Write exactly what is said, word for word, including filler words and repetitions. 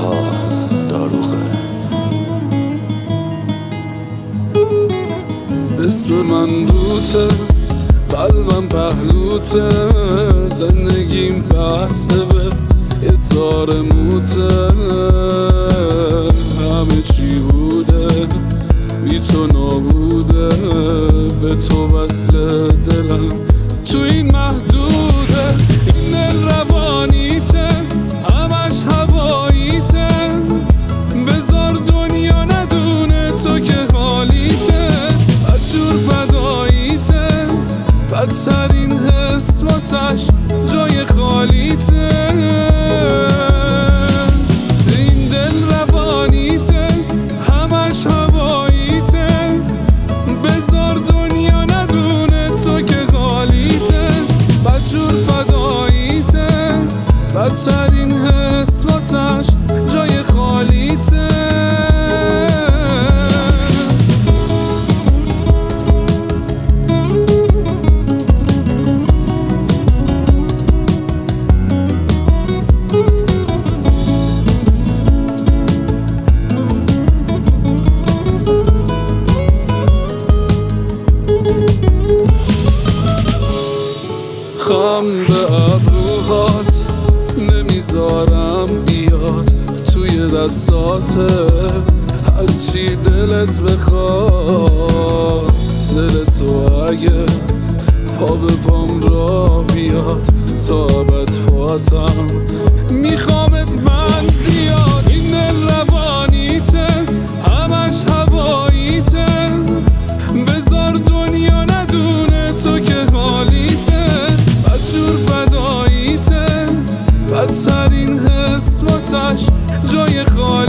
داروخه. اسم من روته، قلبم پهلوته، زندگیم بسته به یه تار موته. همه چی بوده بی تو نابوده، به تو وصل دلم تو این محدوده. این دل روانیته، همش هواییته، بذار دنیا ندونه تو که حالیته. بدجور فداییته، بدترین حس واسش جای خالیته. این دل روانیته، همش هواییته، بذار دنیا ندونه تو که حالیته. بدجور فداییته، بدترین حس واسش جای خالیته. خم به ابروهات نمیذارم بیاد توی دستاته. هرچی دلت بخواد، دل تو اگه پا به پام را بیاد، تا ابد پاتم میخوامت من زیاد. این دل روانیته، همش هواییته، بذار دنیا ندونه تو که حالیته. بدجور فداییته، بدترین حس واسش جای خالی